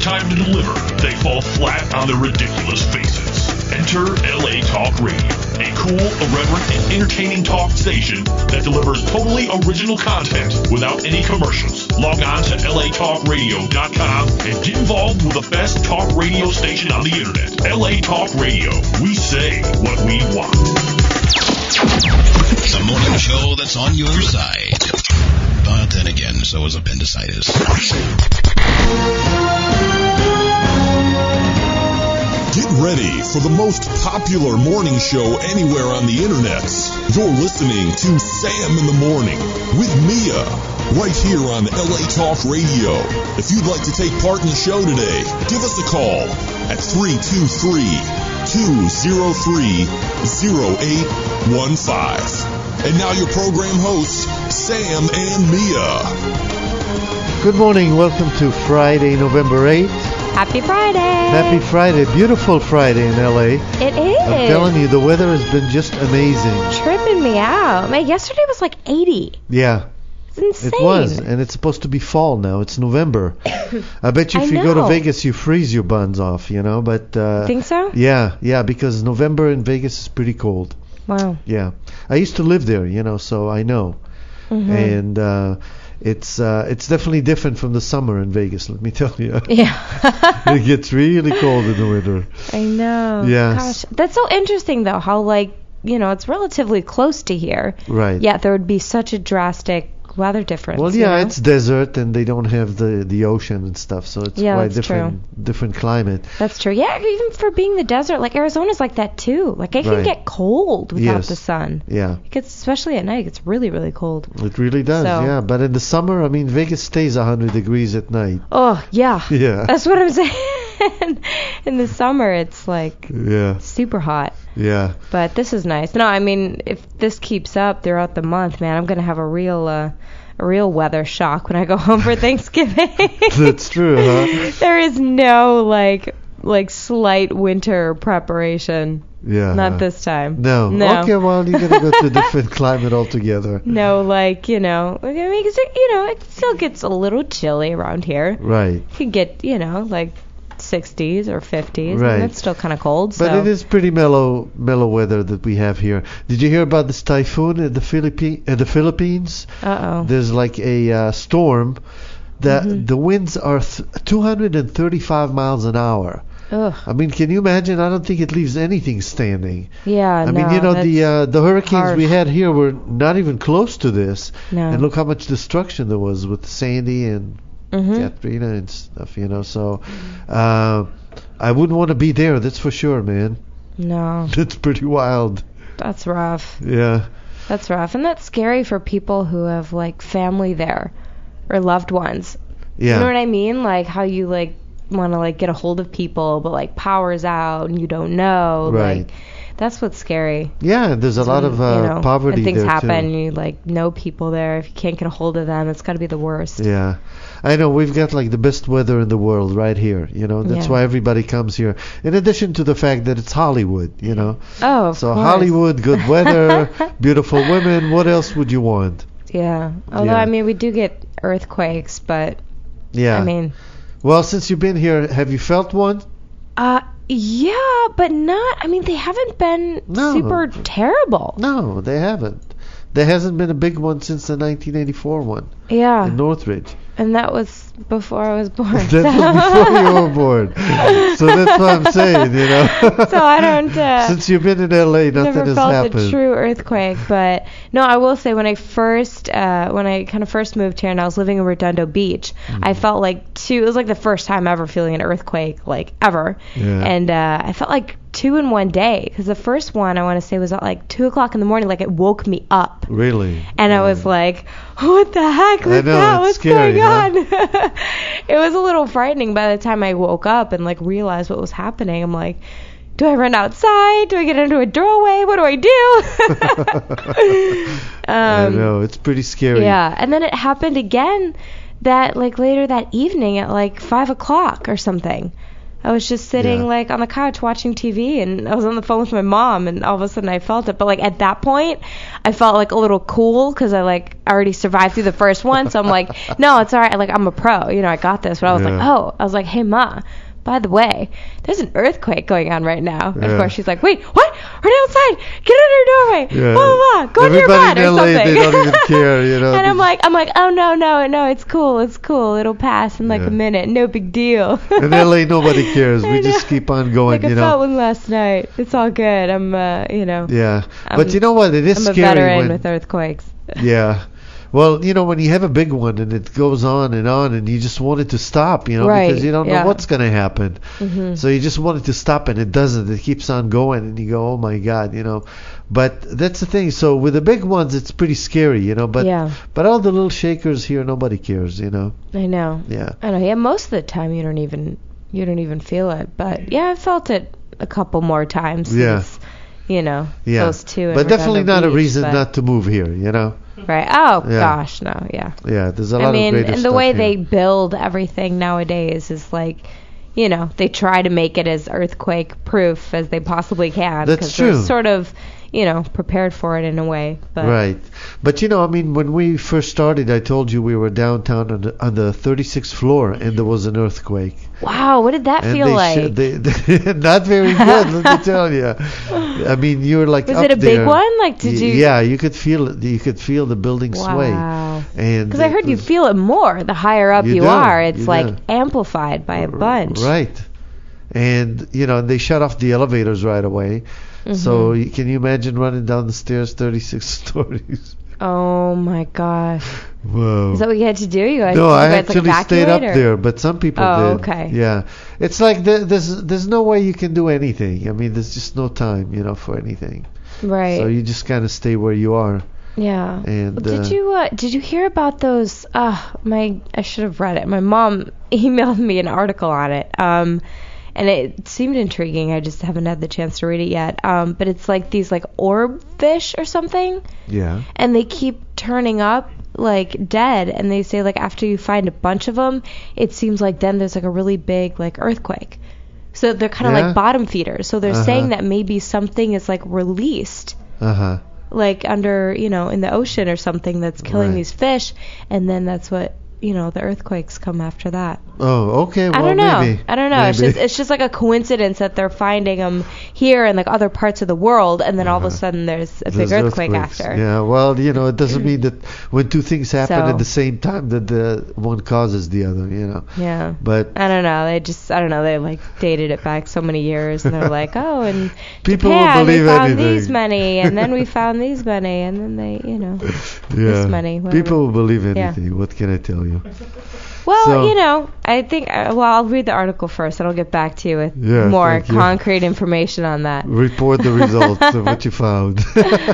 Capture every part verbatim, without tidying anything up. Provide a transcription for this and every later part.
time to deliver, they fall flat on their ridiculous faces. Enter L A Talk Radio, a cool, irreverent, and entertaining talk station that delivers totally original content without any commercials. Log on to L A talk radio dot com and get involved with the best talk radio station on the internet. L A Talk Radio. We say what we want. The morning show that's on your side. But then again, so is appendicitis. Get ready for the most popular morning show anywhere on the internet. You're listening to Sam in the Morning with Mia, right here on L A Talk Radio. If you'd like to take part in the show today, give us a call at three two three, two zero three, zero eight one five. And now your program hosts, Sam and Mia. Good morning. Welcome to Friday, November eighth. Happy Friday. Happy Friday. Beautiful Friday in L A. It is. I'm telling you, the weather has been just amazing. Tripping me out. Man, yesterday was like eighty. Yeah. It's insane. It was, and it's supposed to be fall now. It's November. I bet you if I you know. go to Vegas, you freeze your buns off, you know, but... Uh, Think so? Yeah, yeah, because November in Vegas is pretty cold. Wow. Yeah. I used to live there, you know, so I know. Mm-hmm. And uh, it's uh, it's definitely different from the summer in Vegas, let me tell you. Yeah. It gets really cold in the winter. I know. Yes. Gosh, that's so interesting, though, how, like, you know, it's relatively close to here. Right. Yet there would be such a drastic weather difference. Well, yeah, you know? it's desert and they don't have the, the ocean and stuff, so it's Yeah, quite that's different different climate. That's true. Yeah, even for being the desert, like Arizona's like that too. Like it can Right. get cold without Yes. the sun. Yeah, It gets, especially at night, it gets really, really cold. it really does. So- Yeah, but in the summer, I mean, Vegas stays one hundred degrees at night. Oh, yeah. Yeah. That's what I'm saying. In the summer, it's like Yeah, super hot. yeah. But this is nice. No, I mean, if this keeps up throughout the month, man, I'm going to have a real uh, a real weather shock when I go home for Thanksgiving. That's true, huh? There is no, like, like slight winter preparation. Yeah. Not this time. No. No. Okay, well, you're going to go to a different climate altogether. No, like, you know, I mean, 'cause it, you know, it still gets a little chilly around here. Right. You can get, you know, like sixties or fifties. Right. And it's still kind of cold. But so. it is pretty mellow, mellow weather that we have here. Did you hear about this typhoon in the Philippi- uh, the Philippines? Uh-oh. There's like a uh, storm that Mhm. the winds are th- two hundred thirty-five miles an hour. Ugh. I mean, can you imagine? I don't think it leaves anything standing. Yeah, I no, mean, you know, the that's uh, the hurricanes we harsh. had here were not even close to this. No. And look how much destruction there was with Sandy and Mhm. Katrina and stuff, you know. So uh, I wouldn't want to be there, that's for sure, man. No, That's pretty wild. that's rough. Yeah. That's rough. And that's scary for people who have, like, family there or loved ones. Yeah. You know what I mean? Like, how you, like, want to, like, get a hold of people, but, like, power's out and you don't know. Right. Like, that's what's scary. Yeah, there's a lot When, of uh, you know, poverty when things there happen too. and you, like, know people there. If you can't get a hold of them, it's got to be the worst. Yeah. I know we've got like the best weather in the world right here, you know. That's Yeah. why everybody comes here. In addition to the fact that it's Hollywood, you know. Oh, of So course. Hollywood, good weather, beautiful women, what else would you want? Yeah. Although, Yeah. I mean, we do get earthquakes, but, Yeah. I mean... Well, since you've been here, have you felt one? Uh, yeah, but not... I mean, they haven't been No. super terrible. No, they haven't. There hasn't been a big one since the nineteen eighty-four one Yeah. in Northridge. And that was before I was born. That so. was before you were born. So that's what I'm saying, you know. So I don't... Uh, Since you've been in L A, nothing never has felt happened. the true earthquake, but no, I will say when I first uh when I kind of first moved here and I was living in Redondo Beach, Mm. I felt like two it was like the first time ever feeling an earthquake, like ever. Yeah. And uh I felt like two in one day, because the first one I want to say was at like two o'clock in the morning, like it woke me up. Really? And I was like, what the heck was I know, that? it's What's scary, going huh? on? It was a little frightening by the time I woke up and like realized what was happening. I'm like, do I run outside? Do I get into a doorway? What do I do? I um, know, it's pretty scary. yeah. And then it happened again that like later that evening at like five o'clock or something. I was just sitting Yeah. like on the couch watching T V, and I was on the phone with my mom, and all of a sudden I felt it. But like at that point, I felt like a little cool because I like already survived through the first one. So I'm like, no, it's all right. Like I'm a pro, you know, I got this. But I was like, Yeah. oh, I was like, hey ma, by the way, there's an earthquake going on right now. And Yeah. of course she's like, wait, what? Run outside, get under your doorway, Yeah. blah blah blah, go to your Everybody bed in or L A, something. they don't even care, you know. And I'm They- like, I'm like, oh no, no, no, it's cool, it's cool, it'll pass in like Yeah. a minute, no big deal. in L A, nobody cares. I We just know. keep on going, like you I felt know. one last night. It's all good. I'm, uh, you know, Yeah, I'm- but you know what? It is I'm a scary veteran when. with earthquakes. Yeah. Well, you know, when you have a big one and it goes on and on and you just want it to stop, you know, Right, because you don't yeah. know what's going to happen. Mhm. So you just want it to stop and it doesn't. It keeps on going and you go, oh my God, you know. But that's the thing. So with the big ones, it's pretty scary, you know. But Yeah. but all the little shakers here, nobody cares, you know. I know. Yeah. I know. Yeah, most of the time you don't even you don't even feel it. But yeah, I felt it a couple more times. Yeah. Since, you know, Yeah. those two. in But definitely Redondo not a Beach, reason but- not to move here, you know. Right. Oh Yeah. gosh, no. Yeah. Yeah, there's a lot I mean, of greater and stuff the way here. they build everything nowadays is like, you know, they try to make it as earthquake proof as they possibly can. That's 'cause they're true. sort of, you know, prepared for it in a way. But Right. But you know, I mean, when we first started, I told you we were downtown on the, on the thirty-sixth floor and there was an earthquake. wow, what did that And feel they like? sh- they, they, not very good, let me tell you. I mean, you're like Was up it a big there. one? Like, did Y- you? Yeah, you could feel it. You could feel the building sway. Wow. And Because I it heard you was- feel it more the higher up You you, do, are. It's you like do. amplified by a bunch. Right. And you know, they shut off the elevators right away. So Mhm. you, can you imagine running down the stairs, thirty-six stories? Oh my gosh. Whoa. Is that what you had to do? You guys, No, you I guys, like, actually stayed up evacuate, or- there, but some people Oh, did. okay. Yeah, it's like there, there's there's no way you can do anything. I mean, there's just no time, you know, for anything. Right. So you just kind of stay where you are. Yeah. And, Well, did uh, you uh, did you hear about those? Uh, my I should have read it. My mom emailed me an article on it. Um, and it seemed intriguing. I just haven't had the chance to read it yet. Um, but it's like these like orb fish or something, Yeah. and they keep turning up like dead. And they say like after you find a bunch of them, it seems like then there's like a really big like earthquake. So they're kind of Yeah. like bottom feeders. So they're Uh-huh. saying that maybe something is like released Uh huh. like under, you know, in the ocean or something that's killing Right. these fish, and then that's what, you know, the earthquakes come after that. Oh, okay. Well, I don't know. maybe. I don't know. It's Maybe. just it's just like a coincidence that they're finding them here and like other parts of the world, and then all of a Uh-huh. sudden there's a There's big earthquake earthquakes. after. Yeah. Well, you know, it doesn't mean that when two things happen So- at the same time that the one causes the other. You know. Yeah. But I don't know. They just I don't know. They like dated it back so many years, and they're like, oh, and People will Japan, believe we found anything. these many, and then we found these many, and then they, you know. yeah. many, whatever. People will believe Yeah. anything. What can I tell you? Well, So- you know, I think, uh, well, I'll read the article first, and I'll get back to you with Yeah, more thank you. concrete information on that. Report the results of what you found.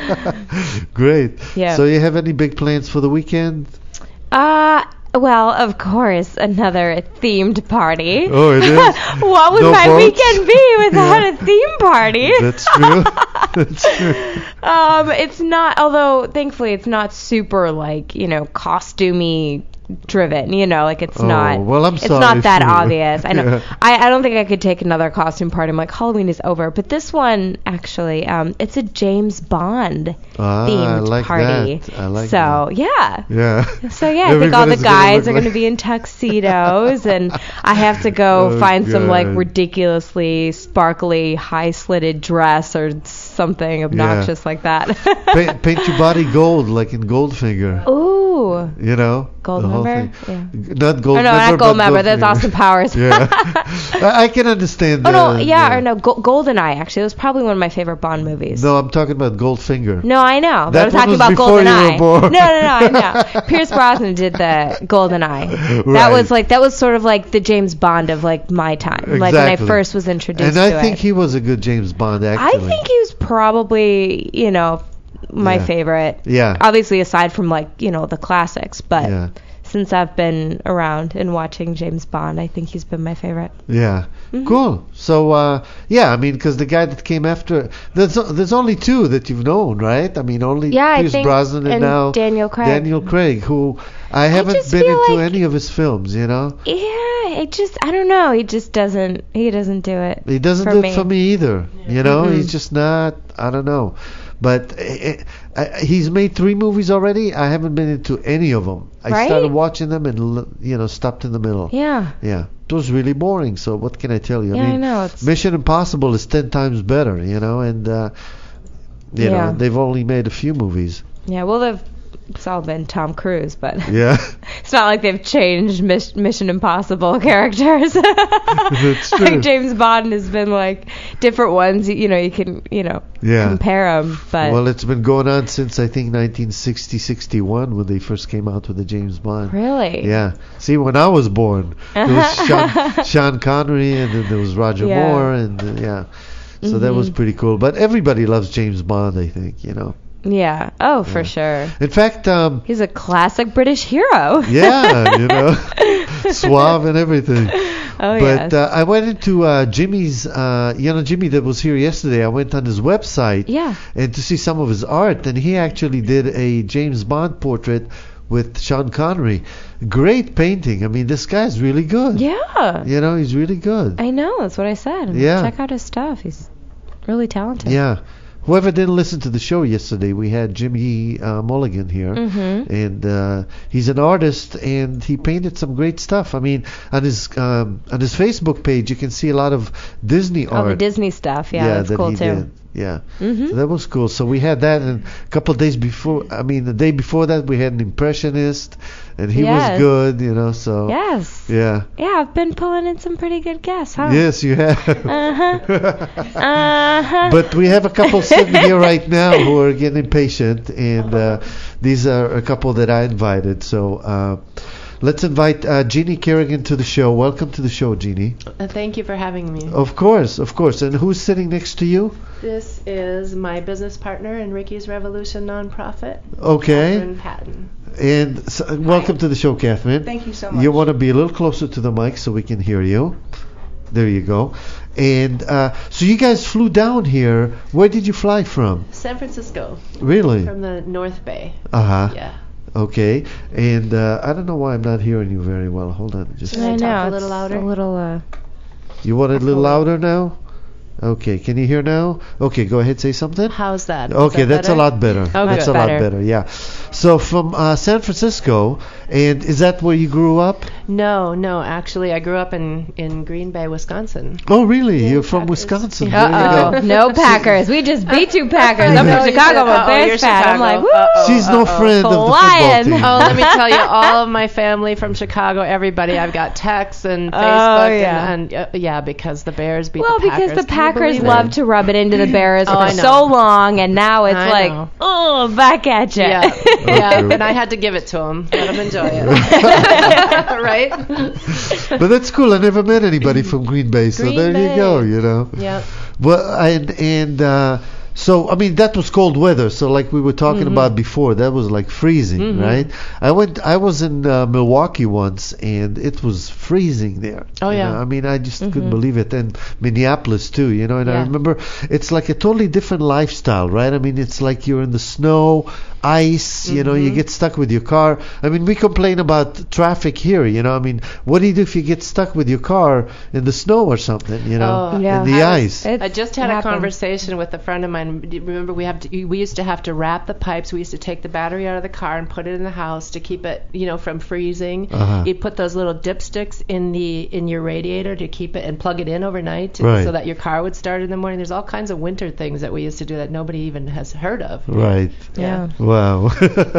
Great. Yeah. So you have any big plans for the weekend? Uh, well, of course, another themed party. Oh, it is? What would No my boats? weekend be without Yeah. a theme party? That's true. That's true. Um, it's not, although thankfully it's not super like, you know, costumey driven, you know, like it's Oh, not, well, I'm it's sorry not that for you. obvious. I know, Yeah. I, I don't think I could take another costume party. I'm like, Halloween is over, but this one actually, um, it's a James Bond Ah, I themed like party. that. I like so yeah. Yeah. So yeah, I think all the Everybody's gonna guys look are going to like- be in tuxedos, and I have to go Oh, find some like God. ridiculously sparkly high slitted dress or something obnoxious like that. paint, paint your body gold, like in Goldfinger. Ooh, You know, Gold the whole member? thing. Not gold oh no, member, not gold but member. That's Goldfinger. Austin Powers. Yeah, I, I can understand. Oh no, the- yeah, the- or no, Go- Goldeneye. Actually, it was probably one of my favorite Bond movies. No, I'm talking about Goldfinger. No, I know. But That I'm one talking was about before you were Goldeneye. born. No, no, no, I know. Pierce Brosnan did the Goldeneye. That Right. was like that was sort of like the James Bond of like my time. Like when I Exactly. first was introduced And to I think it. he was a good James Bond, I actually. think he was probably, you know, my Yeah. favorite. Yeah. Obviously aside from like, you know, the classics, but Yeah. since I've been around and watching James Bond, I think he's been my favorite. Yeah. Mhm. Cool. So, uh, yeah, I mean, because the guy that came after, there's there's only two that you've known, right? I mean, only Yeah, I Pierce think- Brosnan and, and now Daniel Craig. Daniel Craig, who I haven't just been feel into like- any of his films, you know? Yeah, it just I don't know. He just doesn't. He doesn't do it. He doesn't for do me. it for me either, you know? Mhm. He's just not, I don't know. But uh, uh, he's made three movies already. I haven't been into any of them. I Right? started watching them and, l- you know, stopped in the middle. Yeah. Yeah. It was really boring, so what can I tell you? Yeah, I I mean, know. It's, Mission Impossible is ten times better, you know, and, uh, you Yeah. know, they've only made a few movies. yeah. Well, they've it's all been Tom Cruise, but Yeah. it's not like they've changed Mis- Mission Impossible characters. That's true. Like James Bond has been like different ones. You know, you can you know Yeah. compare them, but Well, it's been going on since, I think, nineteen sixty, sixty-one, when they first came out with the James Bond. really. Yeah. See, when I was born, there was Sean, Sean Connery, and then there was Roger Yeah. Moore, and uh, yeah. So that was Mhm. pretty cool. But everybody loves James Bond, I think, you know. Yeah. Oh, for Yeah. sure. In fact, um, He's a classic British hero. yeah, you know, suave and everything. Oh, But yes. uh, I went into uh, Jimmy's, uh, you know, Jimmy that was here yesterday. I went on his website Yeah. and to see some of his art, and he actually did a James Bond portrait with Sean Connery. Great painting. I mean, this guy's really good. Yeah. You know, he's really good. I know. That's what I said. Yeah. Check out his stuff. He's really talented. Yeah. Whoever didn't listen to the show yesterday, we had Jimmy uh, Mulligan here, Mm-hmm. and uh, he's an artist, and he painted some great stuff. I mean, on his um, on his Facebook page, you can see a lot of Disney All art. the Disney stuff. Yeah, that's that cool he too. did. Yeah, Mhm. so that was cool. So we had that, and a couple of days before, I mean, the day before that, we had an impressionist, and he Yes. was good, you know. So Yes. yeah, Yeah, I've been pulling in some pretty good guests, huh? yes, you have. Uh-huh. Uh-huh. But we have a couple sitting here right now who are getting impatient, and uh, these are a couple that I invited. So uh, let's invite uh, Jeannie Kerrigan to the show. Welcome to the show, Jeannie. Uh, thank you for having me. Of course, of course. And who's sitting next to you? This is my business partner in Ricky's Revolution nonprofit, Okay. Catherine Patton. And so, welcome to the show, Catherine. Thank you so much. You want to be a little closer to the mic so we can hear you. There you go. And uh, so you guys flew down here. Where did you fly from? San Francisco, Really? from the North Bay. Uh-huh. Yeah. Okay. And uh, I don't know why I'm not hearing you very well. Hold on. Just Can I I talk know. a little it's louder? A little, uh, You want it a little louder now? Okay. Can you hear now? Okay. Go ahead. Say something. How's that? Is Okay, that that's better? a lot better. Oh, that's good. a lot Better. better. Yeah. So from uh, San Francisco, and is that where you grew up? No, no. Actually, I grew up in, in Green Bay, Wisconsin. Oh, really? Yeah, You're from Packers. Wisconsin. There you uh-oh. go. No Packers. We just beat two Packers. I'm No, from you Chicago. said- I'm a oh, Bears you're fan. I'm like, Chicago. woo. Uh-oh. She's no Uh-oh. friend of the football Lion. team. Oh, let me tell you, all of my family from Chicago, everybody, I've got texts and Oh, Facebook, yeah. and, and uh, yeah, because the Bears beat Well, the Packers. because the Can you Packers believe it? love to rub it into the Bears Oh, for I know. so long, and now it's I like, know. oh, back at you. Yeah, yeah, Okay. and I had to give it to them. Let them enjoy it. Right? But that's cool. I never met anybody from Green Bay, so Green there you Bay. go. You know. Yeah. Well, and and uh, so I mean that was cold weather. So like we were talking Mm-hmm. about before, that was like freezing, Mhm. right? I went. I was in uh, Milwaukee once, and it was freezing there. Oh, you yeah. know? I mean, I just couldn't Mhm. believe it. And Minneapolis too. You know. And I Yeah. remember it's like a totally different lifestyle, right? I mean, it's like you're in the snow, ice. You know, you Mhm. get stuck with your car. I mean, we complain about traffic here. You know, I mean, what do you do if you get stuck with your car in the snow or something? You know, Oh, Yeah. in the I was- ice. It's I just had a happened. conversation with a friend of mine. Do you Remember, we have to, we used to have to wrap the pipes. We used to take the battery out of the car and put it in the house to keep it, you know, from freezing. Uh-huh. You'd put those little dipsticks in the in your radiator to keep it and plug it in overnight to, Right. so that your car would start in the morning. There's all kinds of winter things that we used to do that nobody even has heard of. Right. Yeah. Wow.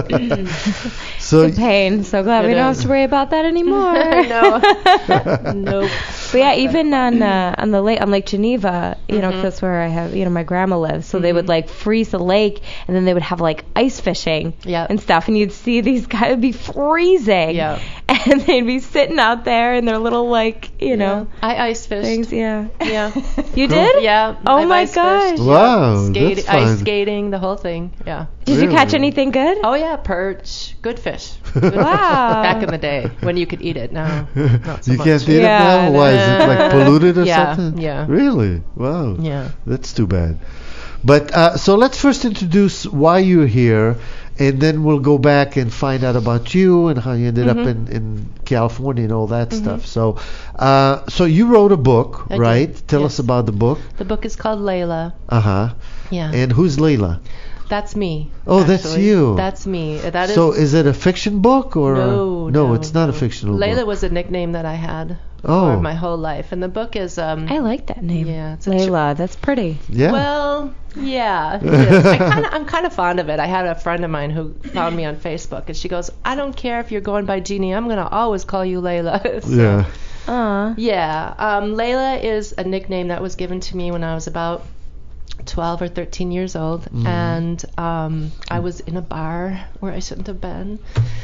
so It's a pain. So glad we It don't is. have to worry about that anymore. no, nope. But yeah, even on uh, on the lake on Lake Geneva, you know, 'cause Mhm. that's where I have, you know, my grandma lives. So they would Mhm. like freeze the lake, and then they would have like ice fishing Yep. and stuff, and you'd see these guys would be freezing, Yep. and they'd be sitting out there in their little like, you know, I ice fished. things. Yeah. Yeah. You Cool. did? Yeah. Oh I've my ice fished. gosh. Wow, Skate, that's fun. ice skating, the whole thing. Yeah. Did you catch Really? anything good? Oh yeah, perch, good fish. Wow. Back in the day when you could eat it. Now, not so You much. can't eat Yeah, it now? Why? Is it like polluted or Yeah, something? yeah. Really? Wow. Yeah. That's too bad. But uh, so let's first introduce why you're here, and then we'll go back and find out about you and how you ended Mm-hmm. up in, in California and all that stuff. So, uh, so you wrote a book, I right? did, Tell yes. us about the book. The book is called Layla. Uh huh. Yeah. And who's Layla? That's me. Oh, that's actually. you. That's me. That is. So is it a fiction book or? no, no, no, it's not no. a fictional Layla book. was a nickname that I had Oh. for my whole life, and the book is. Um, I like that name. Yeah, it's a Layla. That's pretty. Yeah. Well, yeah, it is. I kinda, I'm kind of fond of it. I had a friend of mine who found me on Facebook, and she goes, "I don't care if you're going by Jeannie. I'm gonna always call you Layla." So, yeah. Aw. Yeah. Um, Layla is a nickname that was given to me when I was about twelve or thirteen years old, Mm-hmm. and um, I was in a bar where I shouldn't have been.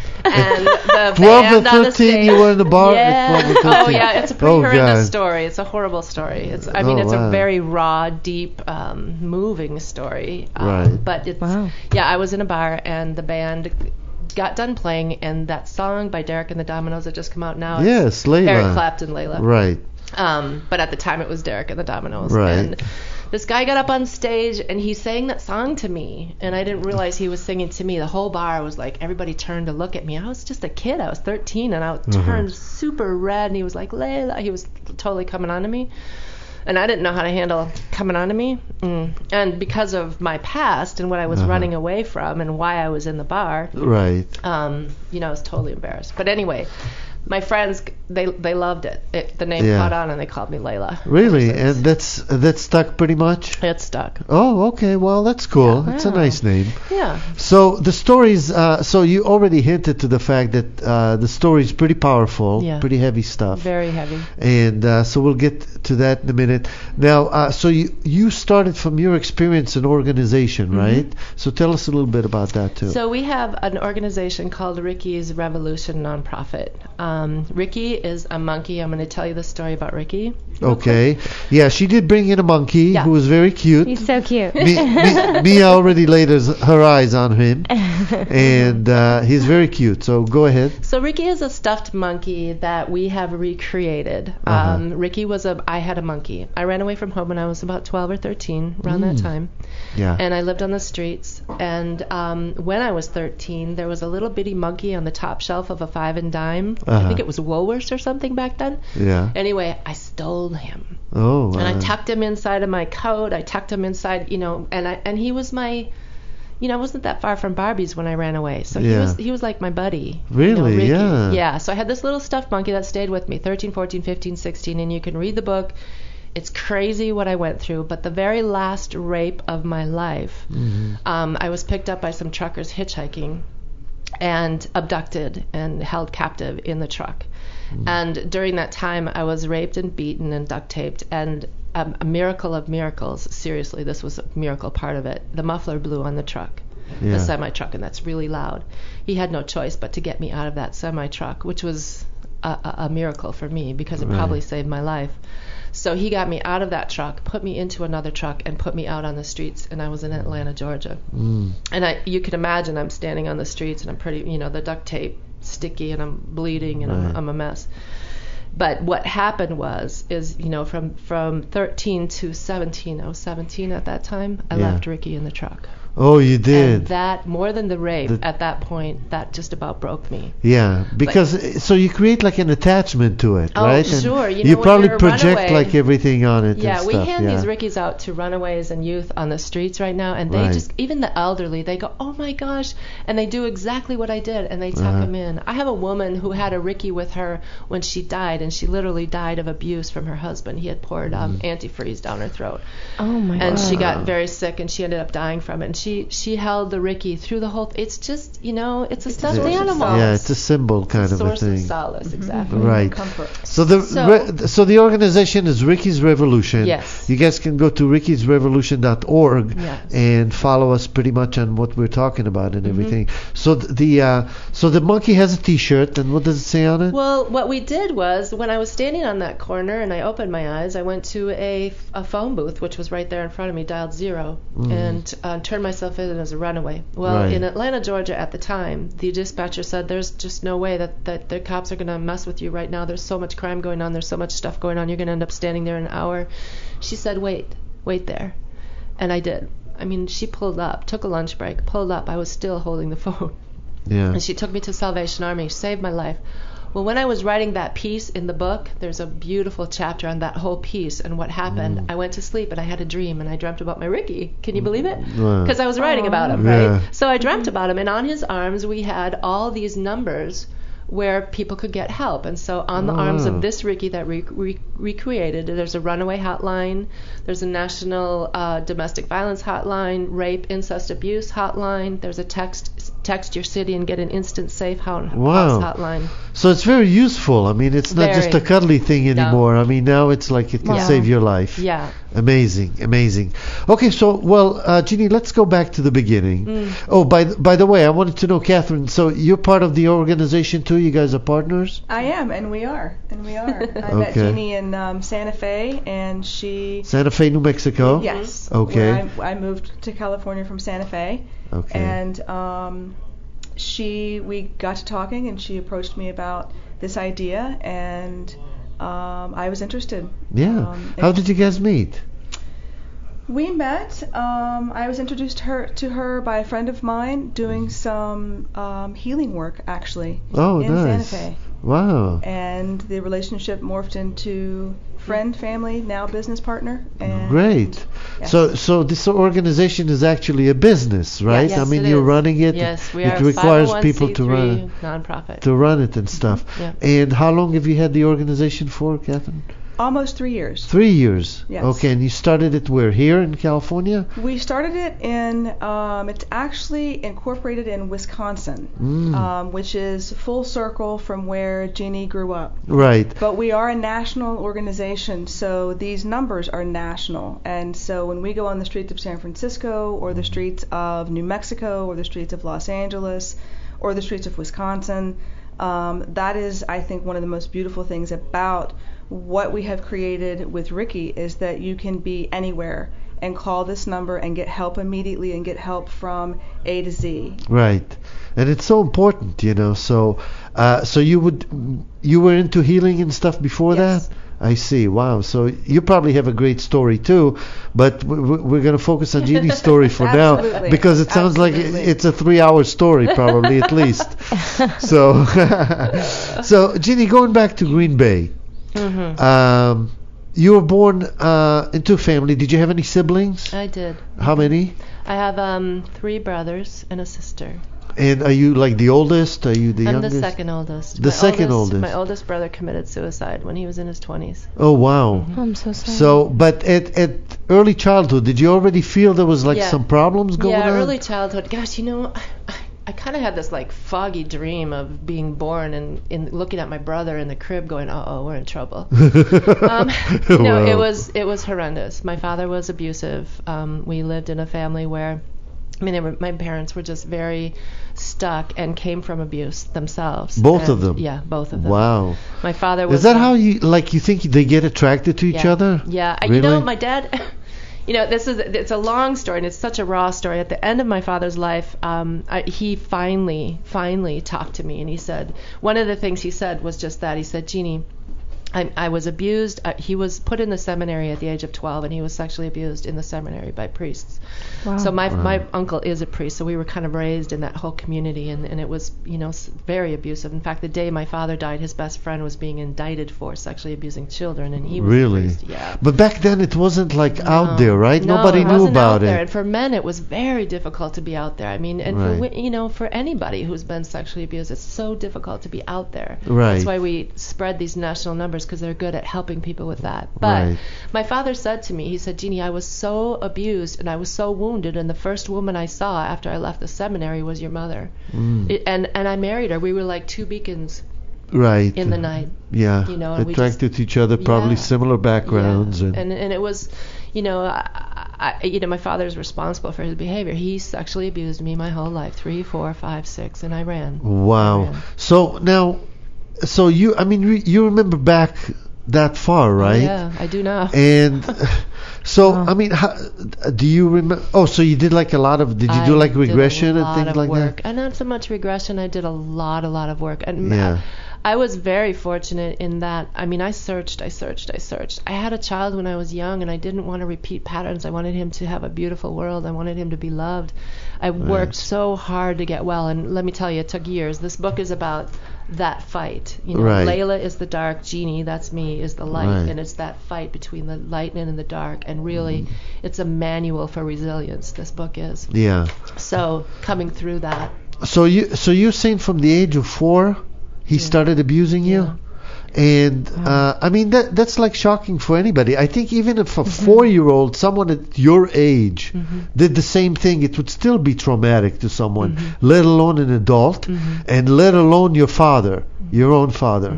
And the twelve band or on the thirteen, stage, you were in the bar at yeah. twelve or Oh thirteen? yeah, it's a pretty Oh, horrendous God. story. It's a horrible story. It's I mean Oh, it's wow. a very raw, deep, um, moving story. Um, Right. But it's Wow. yeah, I was in a bar and the band got done playing, and that song by Derek and the Dominoes that just come out now. it's Yes, Layla. Eric Clapton, Layla. Right. Um, but at the time it was Derek and the Dominoes. Right. And this guy got up on stage and he sang that song to me, and I didn't realize he was singing to me. The whole bar was like, everybody turned to look at me. I was just a kid. I was thirteen, and I turned super red, and he was like, Layla. He was totally coming on to me. And I didn't know how to handle coming on to me. Mm. And because of my past and what I was Uh-huh. running away from and why I was in the bar, Right. um, you know, I was totally embarrassed. But anyway, my friends, they they loved it. it the name Yeah. caught on, and they called me Layla. Really? ever since. And that's that's stuck pretty much? It stuck. Oh, okay. Well, that's cool. Yeah. It's a Wow. nice name. Yeah. So the stories. Uh, so you already hinted to the fact that uh, the story is pretty powerful, Yeah. pretty heavy stuff. Very heavy. And uh, so we'll get to that in a minute. Now, uh, so you you started from your experience in organization, right? So tell us a little bit about that too. Mm-hmm. So we have an organization called Ricky's Revolution Nonprofit. Um, Ricky is a monkey. I'm going to tell you the story about Ricky. okay. Yeah, she did bring in a monkey Yeah. who was very cute. He's so cute. Mi- Mi- Mia already laid his, her eyes on him, and uh, he's very cute. So go ahead. So Ricky is a stuffed monkey that we have recreated. Uh-huh. Um, Ricky was a. I had a monkey. I ran away from home when I was about twelve or thirteen, around Mm. that time, Yeah. and I lived on the streets. And um, when I was thirteen, there was a little bitty monkey on the top shelf of a five and dime. I Uh-huh. think it was Woolworths or something back then. Yeah. Anyway, I stole him. Oh. And I wow. tucked him inside of my coat. I tucked him inside, you know, and I and he was my, you know, I wasn't that far from Barbie's when I ran away. So he Yeah. was he was like my buddy. Really? You know, Ricky. Yeah. Yeah. So I had this little stuffed monkey that stayed with me, thirteen, fourteen, fifteen, sixteen, and you can read the book. It's crazy what I went through, but the very last rape of my life, Mhm. um, I was picked up by some truckers hitchhiking and abducted and held captive in the truck. And during that time, I was raped and beaten and duct taped. And um, a miracle of miracles, seriously, this was a miracle part of it. The muffler blew on the truck, Yeah. the semi truck, and that's really loud. He had no choice but to get me out of that semi truck, which was a, a, a miracle for me because it Right. probably saved my life. So he got me out of that truck, put me into another truck, and put me out on the streets. And I was in Atlanta, Georgia. Mm. And I, you can imagine, I'm standing on the streets, and I'm pretty, you know, the duct tape sticky, and I'm bleeding, and Right. I'm, I'm a mess. But what happened was, is you know, from from thirteen to seventeen, I was seventeen at that time. I Yeah. left Ricky in the truck. Oh, you did. And that, more than the rape, The- at that point, that just about broke me. Yeah, because so you create like an attachment to it, Oh, right? And sure. You know, you when probably you're a project runaway- like everything on it. Yeah, and we stuff. hand yeah. these Rickies out to runaways and youth on the streets right now, and they Right. just, even the elderly, they go, oh my gosh, and they do exactly what I did, and they tuck Uh-huh. them in. I have a woman who had a Ricky with her when she died, and she literally died of abuse from her husband. He had poured um, Mm. antifreeze down her throat, Oh my and god. she got very sick, and she ended up dying from it. And she she held the Ricky through the whole. It's just, you know, it's a stuffed It's- animal. Yeah, it's a symbol kind of a source of thing. solace, exactly. Right. Comfort. So the So- re- so the organization is Ricky's Revolution. Yes. You guys can go to rickys revolution dot org Yes. and follow us pretty much on what we're talking about and Mm-hmm. everything. So th- the uh, so the monkey has a T-shirt, and what does it say on it? Well, what we did was, when I was standing on that corner and I opened my eyes, I went to a, a phone booth, which was right there in front of me, dialed zero, Mm. and uh, turned my myself in as a runaway. Well, Right. in Atlanta, Georgia at the time, the dispatcher said there's just no way that, that the cops are going to mess with you right now. There's so much crime going on. There's so much stuff going on. You're going to end up standing there an hour. She said, wait, wait there. And I did. I mean, she pulled up, took a lunch break, pulled up. I was still holding the phone. Yeah. And she took me to Salvation Army, saved my life. Well, when I was writing that piece in the book, there's a beautiful chapter on that whole piece and what happened. Mm. I went to sleep and I had a dream and I dreamt about my Ricky. Can you believe it? Wow. Because I was writing about him, Yeah. right? So I dreamt about him, and on his arms we had all these numbers where people could get help. And so on the Oh, arms wow. of this Ricky that we re- recreated, there's a runaway hotline, there's a national uh, domestic violence hotline, rape, incest, abuse hotline, there's a text text your city and get an instant safe house Wow. hotline. So it's very useful. I mean, it's not just a Very. cuddly thing No. anymore. I mean, now it's like it can Yeah. save your life. Yeah. Amazing, amazing. Okay, so well, uh, Jeannie, let's go back to the beginning. Mm. Oh, by th- by the way, I wanted to know, Catherine. So you're part of the organization too? You guys are partners? I am, and we are, and we are. I met Okay. Jeannie in um, Santa Fe, and she. Santa Fe, New Mexico. Yes. Okay. where I, I moved to California from Santa Fe, Okay. and um, she, we got to talking, and she approached me about this idea, and um, I was interested. Yeah. Um, How and did you guys meet? We met. Um, I was introduced her to her by a friend of mine doing some um, healing work, actually, Oh, in nice. Santa Fe. Wow. And the relationship morphed into friend, family, now business partner. And Great. yes. So, so this organization is actually a business, right? Yes, I mean, it you're is. running it. Yes, we it are requires a people to run nonprofit. to run it and stuff. Yeah. And how long have you had the organization for, Catherine? Almost three years. Three years. Yes. Okay, and you started it where? Here in California? We started it in, um, it's actually incorporated in Wisconsin, Mm. um, which is full circle from where Jeannie grew up. Right. But we are a national organization, so these numbers are national. And so when we go on the streets of San Francisco, or the streets of New Mexico, or the streets of Los Angeles, or the streets of Wisconsin, um, that is, I think, one of the most beautiful things about what we have created with Ricky, is that you can be anywhere and call this number and get help immediately and get help from A to Z. Right. And it's so important, you know. So, uh, so you would, you were into healing and stuff before Yes. that? I see. Wow. So you probably have a great story too, but w- w- we're going to focus on Jeannie's story for now Absolutely. because it sounds like Absolutely. it's a three-hour story, probably at least. So, so Jeannie, going back to Green Bay, Mm-hmm. um, you were born uh, into a family. Did you have any siblings? I did. How many? I have um, three brothers and a sister. And are you like the oldest? Are you the I'm youngest? the second oldest. The My second oldest. My oldest brother committed suicide when he was in his twenties. Oh wow. I'm so sorry. So, but at, at early childhood, did you already feel there was like Yeah. some problems going yeah, on? early childhood. Gosh, you know, I, I kind of had this like foggy dream of being born and in looking at my brother in the crib, going, "Uh oh, we're in trouble." um, no, Wow. it was it was horrendous. My father was abusive. Um, we lived in a family where, I mean, they were, my parents were just very stuck and came from abuse themselves. Both of And- them? Yeah, both of them. Wow. My father was. Is that uh, how you like? You think they get attracted to each yeah. other? Yeah. I- Really? You know, my dad. You know, this is it's a long story and it's such a raw story. At the end of my father's life, um, I, he finally, finally talked to me, and he said one of the things he said was just that. He said, "Jeannie, I, I was abused. Uh, he was put in the seminary at the age of twelve, and he was sexually abused in the seminary by priests. Wow. So my Wow. my uncle is a priest, so we were kind of raised in that whole community, and, and it was, you know, s- very abusive. In fact, the day my father died, his best friend was being indicted for sexually abusing children, and he was a Really? priest. Yeah. But back then it wasn't like out No. there, right? No, Nobody it knew wasn't about out there. it. And for men, it was very difficult to be out there. I mean, and Right. for wi- you know, for anybody who's been sexually abused, it's so difficult to be out there. Right. That's why we spread these national numbers, because they're good at helping people with that. But Right. my father said to me, he said, "Jeannie, I was so abused and I was so wounded, and the first woman I saw after I left the seminary was your mother. Mm. It, and and I married her. We were like two beacons Right. in the night." Yeah. you know, and we Attracted to each other, probably Yeah. similar backgrounds. Yeah. And, and and it was, you know, I, I, you know, my father's responsible for his behavior. He sexually abused me my whole life, three, four, five, six, and I ran. wow. I ran. So now, so you, I mean, re- you remember back that far, right? Oh, yeah, I do now. And so, Wow. I mean, how, do you remember? Oh, so you did like a lot of? Did you I do like did a regression and lot things of like work. that? And not so much regression. I did a lot, a lot of work. And Yeah. I, I was very fortunate in that. I mean, I searched, I searched, I searched. I had a child when I was young, and I didn't want to repeat patterns. I wanted him to have a beautiful world. I wanted him to be loved. I worked so hard to get well, and let me tell you, it took years. This book is about that fight. You know, Right. Layla is the dark, Jeannie, that's me, is the light, Right. and it's that fight between the light and the dark. And really, it's a manual for resilience. This book is. Yeah. So coming through that. So you, so you're saying from the age of four, he started abusing you? Yeah. And uh, I mean that that's like shocking for anybody. I think even if a four-year-old, someone at your age, did the same thing, it would still be traumatic to someone, let alone an adult, and let alone your father, your own father.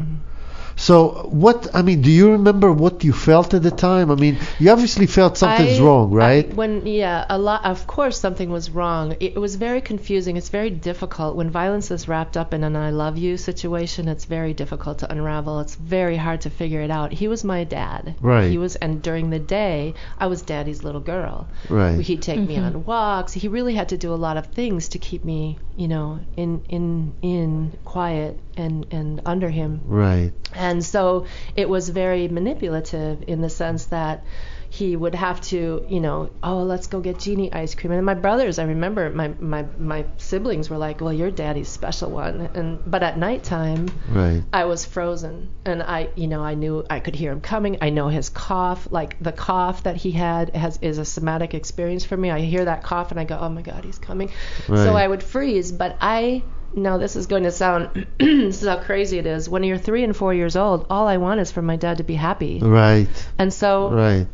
So what? I mean, do you remember what you felt at the time? I mean, you obviously felt something's I- wrong, right? I, when yeah, a lot. Of course, something was wrong. It, it was very confusing. It's very difficult when violence is wrapped up in an "I love you" situation. It's very difficult to unravel. It's very hard to figure it out. He was my dad. Right. He was, and during the day, I was Daddy's little girl. Right. He'd take me on walks. He really had to do a lot of things to keep me, you know, in in in quiet and and under him. Right. And so it was very manipulative in the sense that he would have to, you know, oh, let's go get Jeannie ice cream. And my brothers, I remember my, my, my siblings were like, well, you're Daddy's special one. And but at nighttime, Right. I was frozen. And I, you know, I knew I could hear him coming. I know his cough, like the cough that he had has is a somatic experience for me. I hear that cough and I go, oh my God, he's coming. Right. So I would freeze. But I No, this is going to sound, this is how crazy it is. When you're three and four years old, all I want is for my dad to be happy. Right. And so, Right.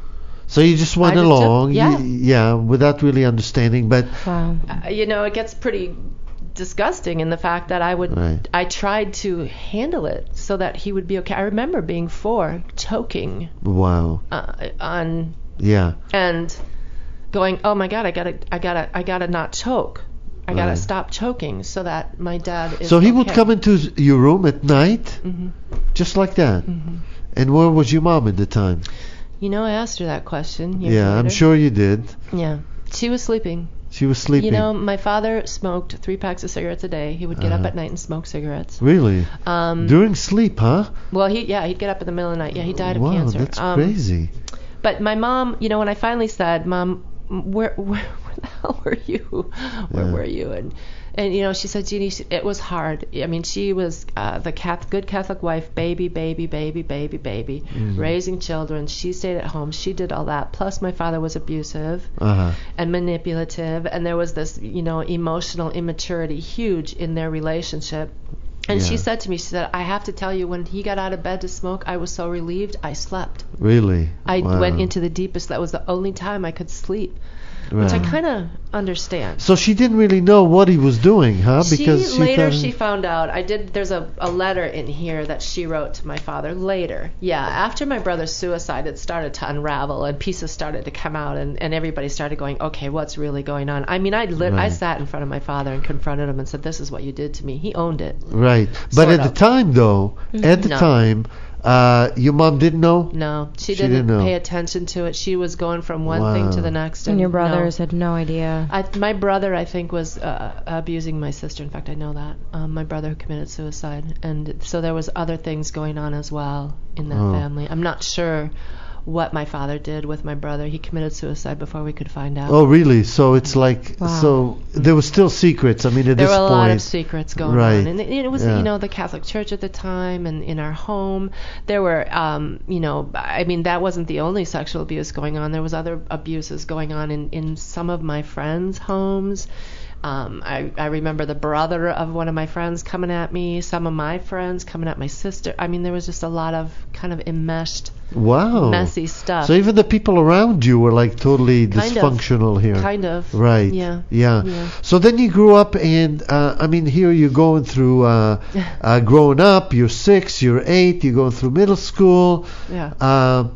So you just went I just took- along, yeah. y- yeah, without really understanding. But Wow. uh, you know, it gets pretty disgusting in the fact that I would, Right. I tried to handle it so that he would be okay. I remember being four, choking wow, uh, on, yeah, and going, oh my God, I gotta, I gotta, I gotta not choke. I gotta Right. stop choking so that my dad is so he would okay. come into s- your room at night, Mhm. just like that. Mhm. And where was your mom at the time? You know, I asked her that question. years Yeah, I'm later. sure you did. Yeah, she was sleeping. She was sleeping. You know, my father smoked three packs of cigarettes a day. He would get Uh-huh. up at night and smoke cigarettes. Really? Um, During sleep, huh? well, he yeah, he'd get up in the middle of the night. Yeah, he died of wow, cancer. that's Um, crazy. But my mom, you know, when I finally said, "Mom, where where, where the hell were you? Where Yeah. were you?" and and you know, she said, "Jeannie, she, it was hard. I mean, she was uh, the Catholic, good Catholic wife, baby, baby, baby, baby, baby, Mm-hmm. raising children. She stayed at home. She did all that. Plus, my father was abusive." Uh huh. And manipulative, and there was this, you know, emotional immaturity huge in their relationship. And she Yeah. said to me, she said, I have to tell you, when he got out of bed to smoke, I was so relieved, I slept. Really? I Wow. went into the deepest, that was the only time I could sleep, which I Right. kind of understand. So she didn't really know what he was doing, huh? Because she, she later thought- she found out. I did. There's a, a letter in here that she wrote to my father later. Yeah, after my brother's suicide, it started to unravel and pieces started to come out, and, and everybody started going, okay, what's really going on? I mean, I lit, I Right. sat in front of my father and confronted him and said, this is what you did to me. He owned it. Right. But Sort at of. the time, though, at the No. time, uh, your mom didn't know? No, she, She didn't, didn't know. pay attention to it. She was going from one thing to Wow. the next. And your no. brothers had no idea. I, my brother, I think, was uh, abusing my sister. In fact, I know that. Um, my brother who committed suicide. And so there was other things going on as well in that Oh. family. I'm not sure what my father did with my brother. He committed suicide before we could find out. Oh, really? So it's like, Wow. so there were still secrets. I mean, at there this were a point. lot of secrets going Right. on, and it, it was, Yeah. you know, the Catholic Church at the time, and in our home, there were, um, you know, I mean, that wasn't the only sexual abuse going on. There was other abuses going on in, in some of my friends' homes. Um, I, I remember the brother of one of my friends coming at me, some of my friends coming at my sister. I mean, there was just a lot of kind of enmeshed, Wow. messy stuff. So even the people around you were like totally Kind of. dysfunctional here. Kind of. Right. Yeah. Yeah. Yeah. So then you grew up, and uh, I mean, here you're going through, uh, uh, growing up. You're six. You're eight. You're going through middle school. Yeah. Uh,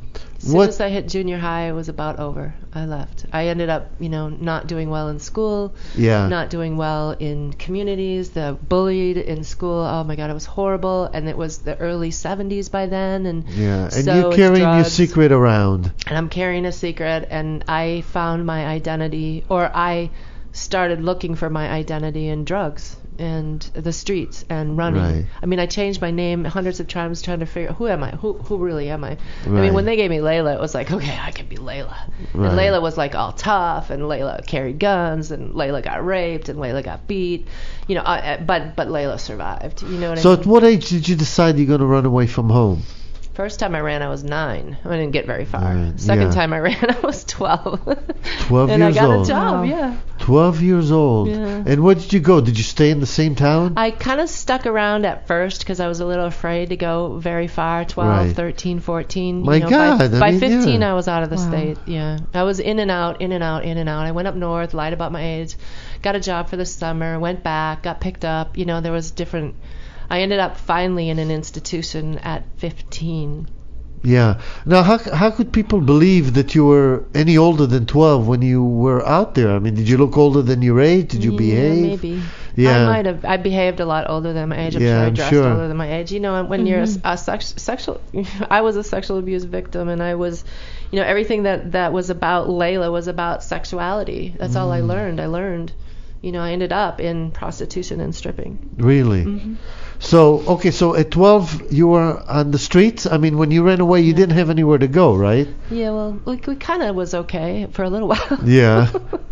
As soon What- as I hit junior high, it was about over. I left. I ended up, you know, not doing well in school, Yeah. not doing well in communities, the bullied in school. Oh my God, it was horrible. And it was the early seventies by then. And Yeah. And so you're it's carrying your drugs. secret around. And I'm carrying a secret, and I found my identity, or I started looking for my identity in drugs and the streets and running. Right. I mean, I changed my name hundreds of times trying to figure who am I? Who who really am I? I Right. mean, when they gave me Layla, it was like, okay, I can be Layla. Right. And Layla was like all tough, and Layla carried guns, and Layla got raped, and Layla got beat. You know, uh, but but Layla survived. You know what So I at mean? what age did you decide you're going to run away from home? First time I ran, I was nine. I didn't get very far. Right, Second yeah. time I ran, I was twelve. twelve and years I got old. a job, Wow. yeah. twelve years old. Yeah. And where did you go? Did you stay in the same town? I kind of stuck around at first because I was a little afraid to go very far, twelve, Right. thirteen, fourteen. My you know, God, By, I by mean, fifteen, yeah. I was out of the Wow. state, yeah. I was in and out, in and out, in and out. I went up north, lied about my age, got a job for the summer, went back, got picked up. You know, there was different... I ended up finally in an institution at fifteen. Yeah. Now, how how could people believe that you were any older than twelve when you were out there? I mean, did you look older than your age? Did you Yeah, behave? Maybe. Yeah. I might have. I behaved a lot older than my age. I'm Yeah, sure I I'm dressed sure. older than my age. You know, when you're a, a sex, sexual, I was a sexual abuse victim, and I was, you know, everything that that was about Layla was about sexuality. That's all I Mm. learned. I learned. You know, I ended up in prostitution and stripping. Really? Mm-hmm. So, okay, so at twelve, you were on the streets? I mean, when you ran away, you didn't have anywhere to go, right? Yeah, well, we, we kind of was okay for a little while. Yeah.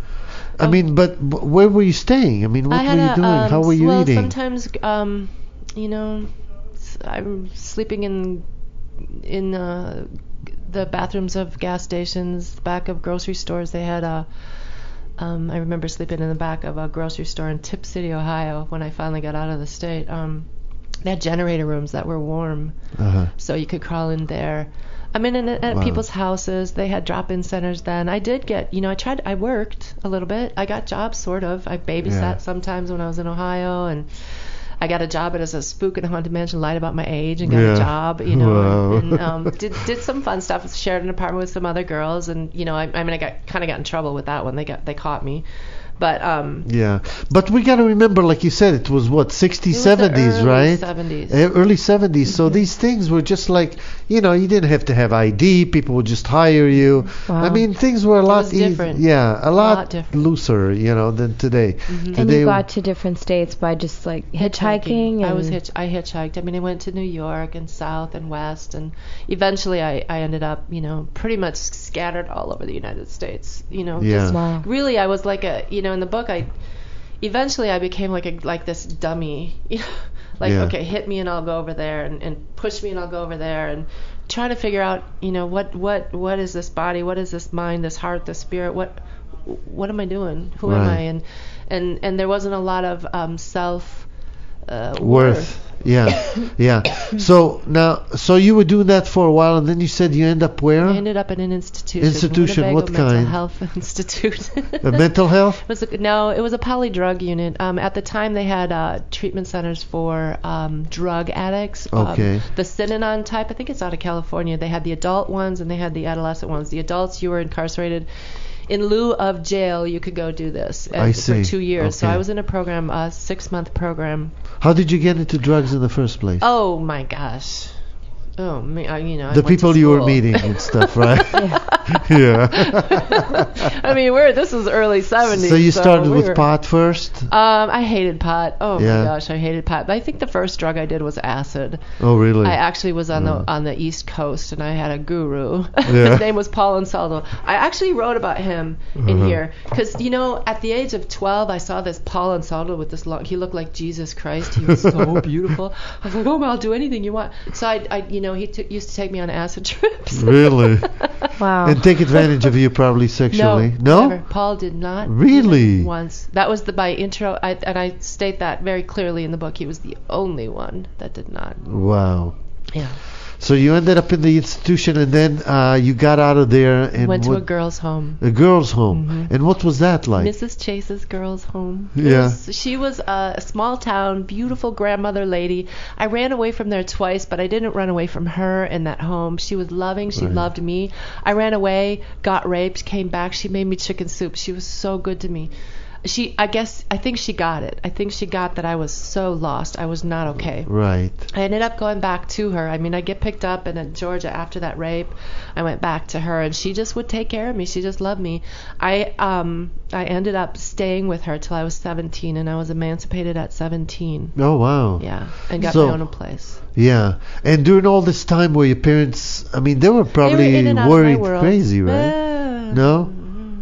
I mean, but b- where were you staying? I mean, what I were had you a, doing? um, How were you well, eating? sometimes, um, you know, s- I'm sleeping in in uh, the bathrooms of gas stations, back of grocery stores. They had a. Um, I remember sleeping in the back of a grocery store in Tip City, Ohio, when I finally got out of the state. Um, they had generator rooms that were warm, Uh-huh. so you could crawl in there. I mean, in, at Wow. people's houses, they had drop-in centers then. I did get, you know, I tried, I worked a little bit. I got jobs, sort of. I babysat Yeah. sometimes when I was in Ohio, and I got a job as a spook in a haunted mansion, lied about my age, and got Yeah. a job, you know, Wow. and, and um, did did some fun stuff. Shared an apartment with some other girls, and you know, I, I mean, I got kind of got in trouble with that one. They got they caught me, but um, Yeah. But we got to remember, like you said, it was what, sixties, it was the seventies, early right? seventies. Eh, Early seventies. So these things were just like, you know, you didn't have to have I D. People would just hire you. Wow. I mean, things were a lot was eas- different. Yeah, a lot, lot different. looser, you know, than today. Mhm. And Today, you got to different states by just like hitchhiking. I was and- hitch. I hitchhiked. I mean, I went to New York and South and West, and eventually I, I ended up, you know, pretty much scattered all over the United States. You know, Yeah. just Wow. really, I was like a, you know, in the book, I eventually I became like a like this dummy. You know, like Yeah. okay, hit me and I'll go over there, and, and push me and I'll go over there, and try to figure out, you know, what what what is this body, what is this mind, this heart, this spirit, what what am I doing? Who am Right. I? And and and there wasn't a lot of um, self uh, worth. Yeah, yeah. So now, so you were doing that for a while, and then you said you end up where? I ended up in an institution. Institution, Winnebago what Mental kind? Health Institute. Uh, mental health? It was a, no, it was a poly drug unit. Um, at the time, they had uh, treatment centers for um, drug addicts. Okay. Um, the Synanon type, I think it's out of California. They had the adult ones and they had the adolescent ones. The adults, you were incarcerated. In lieu of jail, you could go do this uh, I for see. two years. So Okay. I was in a program, a six-month program. How did you get into drugs in the first place? Oh my gosh. Oh, me, I, you know. I the went to people you were school. meeting and stuff, right? Yeah. I mean, we're this is early seventies. So you started we with were- pot first? Um, I hated pot. Oh Yeah. my gosh, I hated pot. But I think the first drug I did was acid. Oh, really? I actually was on Yeah. the on the East Coast, and I had a guru. Yeah. His name was Paul Ansaldo. I actually wrote about him in Uh-huh. here because you know, at the age of twelve, I saw this Paul Ansaldo with this long. He looked like Jesus Christ. He was so beautiful. I was like, oh, I'll do anything you want. So I, I you know, he took used to take me on acid trips. Really? Wow. And take advantage of you probably sexually? No, never. Paul did not. Really? even once. That was the my intro, I, and I state that very clearly in the book. He was the only one that did not. Wow. Yeah. So you ended up in the institution, and then uh, you got out of there and Went to what- a girls' home. a girls' home. Mhm. And what was that like? Missus Chase's girls' home. It Yeah. was- she was a, a small town, beautiful grandmother lady. I ran away from there twice, but I didn't run away from her in that home. She was loving. She Right. loved me. I ran away, got raped, came back. She made me chicken soup. She was so good to me. She, I guess, I think she got it. I think she got that I was so lost. I was not okay. Right. I ended up going back to her. I mean, I get picked up, and in Georgia after that rape, I went back to her, and she just would take care of me. She just loved me. I um I ended up staying with her till I was seventeen, and I was emancipated at seventeen. Oh, wow. Yeah, and got So- my own place. Yeah. And during all this time, were your parents, I mean, they were They were probably in and out of my worried world. crazy, right? Uh, No?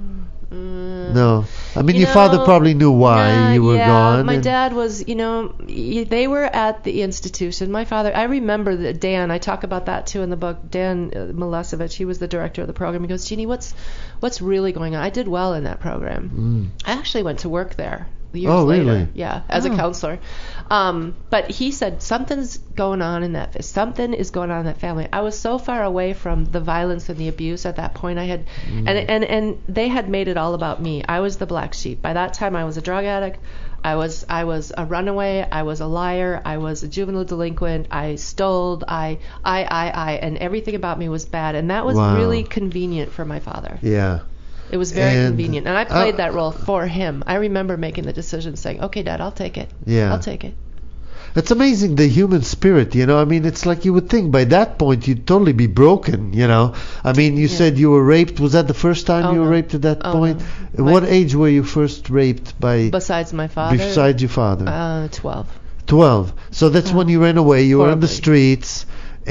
mm, No. I mean, You your father know, probably knew why yeah, you were yeah, gone. My and- dad was, you know, y- they were at the institution. My father, I remember that Dan, I talk about that too in the book, Dan uh, Milesevich, he was the director of the program. He goes, Jeannie, what's what's really going on? I did well in that program. Mm. I actually went to work there years Oh, later. really? Yeah, as Oh. a counselor. Um, but he said, something's going on in that, something is going on in that family. I was so far away from the violence and the abuse at that point. I had, Mm. and, and, and they had made it all about me. I was the black sheep. By that time, I was a drug addict. I was, I was a runaway. I was a liar. I was a juvenile delinquent. I stole. I, I, I, I, and everything about me was bad. And that was Wow. really convenient for my father. Yeah. It was very And, convenient. And I played uh, that role for him. I remember making the decision saying, okay, Dad, I'll take it. Yeah. I'll take it. It's amazing, the human spirit, you know. I mean, it's like you would think by that point you'd totally be broken, you know. I mean, you Yeah. said you were raped. Was that the first time Oh, you were no. raped at that Oh, point? no. At what My- age were you first raped by, Besides my father. besides your father? Uh, twelve. twelve. So that's Oh. when you ran away. You were in the Horribly. streets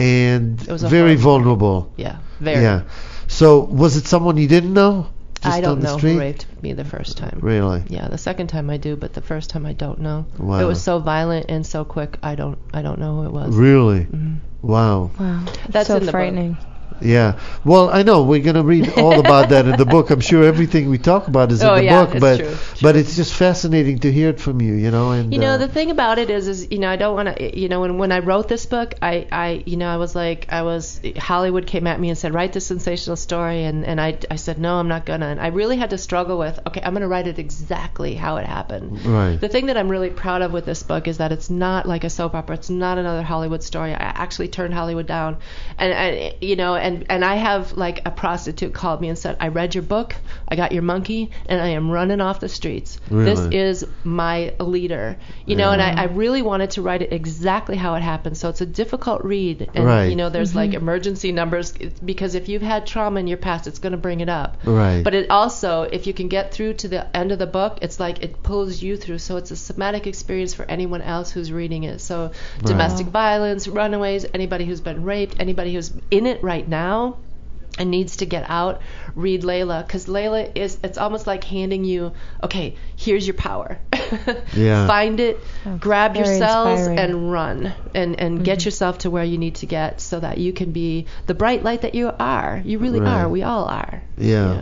and It was a very horrible- vulnerable. Yeah, very. Yeah. So was it someone you didn't know? Just I on don't the know street? who raped me the first time. Really? Yeah, the second time I do, but the first time I don't know. Wow. It was so violent and so quick. I don't. I don't know who it was. Really? Mhm. Wow. Wow. That's so in the book. frightening. Yeah. Well, I know we're gonna read all about that in the book. I'm sure everything we talk about is Oh, in the yeah, book, it's but true, but it's just fascinating to hear it from you, you know. And You know, uh, the thing about it is, is you know, I don't want to. You know, when when I wrote this book, I, I, you know, I was like, I was Hollywood came at me and said, write this sensational story, and and I, I said, no, I'm not gonna. And I really had to struggle with, okay, I'm gonna write it exactly how it happened. right. The thing that I'm really proud of with this book is that it's not like a soap opera. It's not another Hollywood story. I actually turned Hollywood down, and, and you know, and and I have like a prostitute called me and said, I read your book, I got your monkey, and I am running off the streets. This Really? is my leader, you know, Yeah. and I, I really wanted to write it exactly how it happened. So it's a difficult read, and Right. you know, there's like emergency numbers because if you've had trauma in your past, it's going to bring it up. Right. But it also, if you can get through to the end of the book, it's like it pulls you through. So it's a somatic experience for anyone else who's reading it. So domestic violence, runaways, anybody who's been raped, anybody who's in it right now and needs to get out, read Layla, because Layla is, it's almost like handing you, okay, here's your power. Yeah. Find it, grab your very cells, inspiring. and run, and, and get yourself to where you need to get so that you can be the bright light that you are. You really Right. are. We all are. Yeah.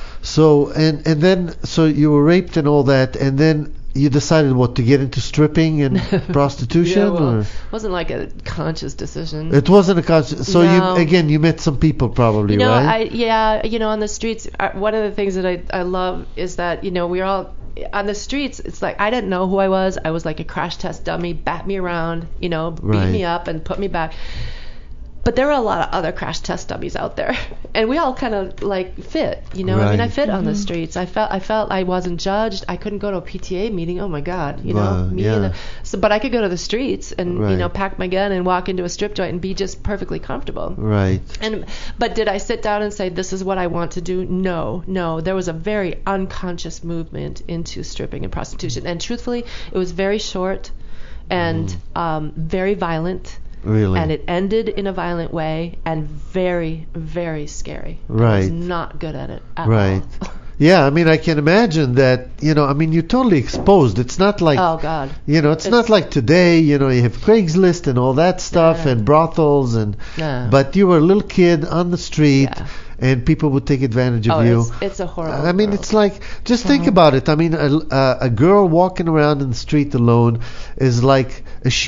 So and and then so you were raped and all that, and then you decided what to get into stripping and prostitution, Yeah, well, or it wasn't like a conscious decision. it wasn't a conscious. So No. you again you met some people probably, You know, right? I yeah, you know, on the streets, uh, one of the things that I I love is that you know we're all on the streets. It's like I didn't know who I was. I was like a crash test dummy, bat me around, you know, beat Right. me up and put me back. But there were a lot of other crash test dummies out there, and we all kind of like fit, you know. I mean, I Right. fit on the streets. I felt I felt I wasn't judged. I couldn't go to a P T A meeting. Oh my God, you Wow, know, me yeah. and the, so, but I could go to the streets and Right. you know pack my gun and walk into a strip joint and be just perfectly comfortable. Right. And but did I sit down and say this is what I want to do? No, no. There was a very unconscious movement into stripping and prostitution, and truthfully, it was very short and um, very violent, Really. and it ended in a violent way and very, very scary. I Right. was not good at it at Right. all. Yeah, I mean, I can imagine that, you know, I mean, you're totally exposed. It's not like, Oh God. you know, it's, It's- not like today, you know, you have Craigslist and all that stuff Yeah. and brothels and, No. but you were a little kid on the street Yeah. and people would take advantage of Oh, you. it's, it's a horrible. I mean, world. it's like, just think about it. I mean, a, a, a girl walking around in the street alone is like a sheep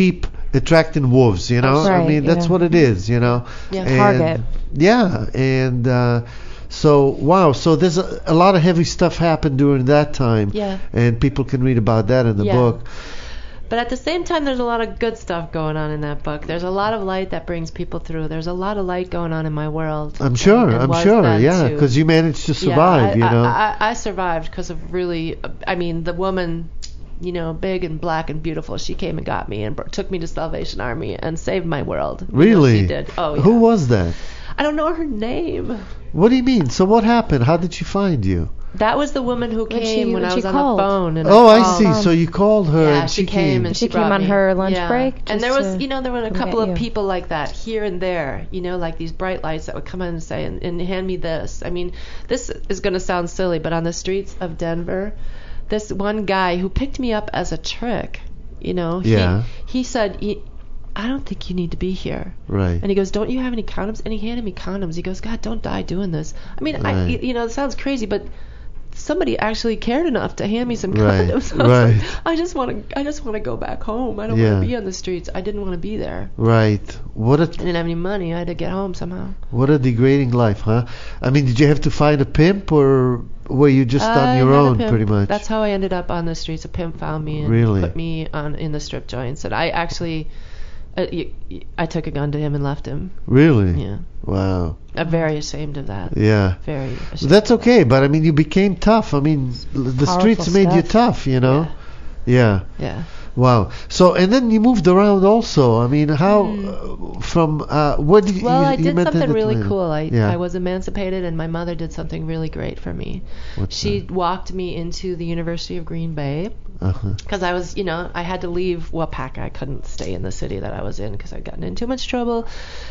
attracting wolves, you know. Right, I mean, that's yeah. what it is, you know. Yeah. And, Target. Yeah, and uh, so wow, so there's a, a lot of heavy stuff happened during that time. Yeah. And people can read about that in the Yeah. book. But at the same time, there's a lot of good stuff going on in that book. There's a lot of light that brings people through. There's a lot of light going on in my world. I'm sure, and- and I'm was sure, then, yeah, too. because you managed to survive, yeah, I, you know. I, I, I survived because of really, I mean, the woman, you know, big and black and beautiful, she came and got me and br- took me to Salvation Army and saved my world. You know, Really? she did. Oh, yeah. Who was that? I don't know her name. What do you mean? So what happened? How did she find you? That was the woman who When came she- when when I she was on called. the phone. And Oh, I called. see. So you called her Yeah, and she she came and She she came brought on me. her lunch Yeah. break And just there was, to you know, there were a come couple get of you. people like that here and there, you know, like these bright lights that would come in and say, and, and hand me this. I mean, this is going to sound silly, but on the streets of Denver, this one guy who picked me up as a trick, you know, he, Yeah. he said, "Y- I don't think you need to be here. Right. And he goes, don't you have any condoms? And he handed me condoms. He goes, God, don't die doing this. I mean, I, Right. you know, it sounds crazy, but somebody actually cared enough to hand me some Right, condoms. I was right. like, I just want to, I just want to go back home. I don't Yeah. want to be on the streets. I didn't want to be there. Right. What a I didn't have any money. I had to get home somehow. what a degrading life, huh? I mean, did you have to find a pimp, or were you just on I your had a own, pimp. pretty much? That's how I ended up on the streets. A pimp found me and Really? put me on in the strip joints. And I actually, uh, y- y- I took a gun to him and left him. Really? Yeah. Wow. I'm very ashamed of that. Yeah. Very ashamed. That's okay, but I mean, you became tough. I mean, l- the Powerful streets made you stuff. tough, you know? Yeah. Yeah. Wow. So, and then you moved around also. I mean, how uh, from uh, what did you? Well, you, I you did met something in really Atlanta. cool. I Yeah. I was emancipated, and my mother did something really great for me. What's She that? walked me into the University of Green Bay Uh-huh. because I was, you know, I had to leave Wapaka. I couldn't stay in the city that I was in because I'd gotten in too much trouble.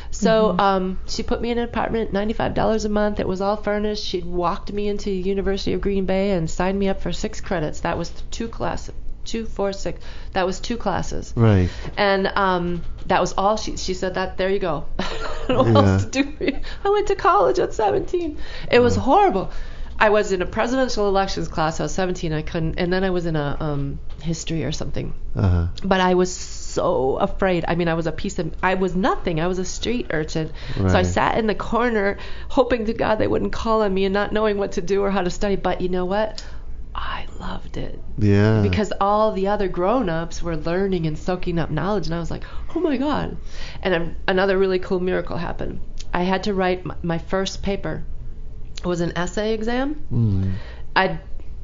So um, she put me in an apartment, ninety-five dollars a month. It was all furnished. She walked me into the University of Green Bay and signed me up for six credits. That was two classes. Two, four, six. That was two classes. Right. And um, that was all she she said. That there you go. I don't know what Yeah. else to do for you. I went to college at seventeen. It was horrible. I was in a presidential elections class. I was seventeen. I couldn't, and then I was in a um, history or something. Uh-huh. But I was so afraid. I mean, I was a piece of. I was nothing. I was a street urchin. So I Right. sat in the corner, hoping to God they wouldn't call on me, and not knowing what to do or how to study. But you know what? I loved it. Yeah. Because all the other grown-ups were learning and soaking up knowledge, and I was like, oh my God. And um, another really cool miracle happened. I had to write my, my first paper. It was an essay exam. Mm. I,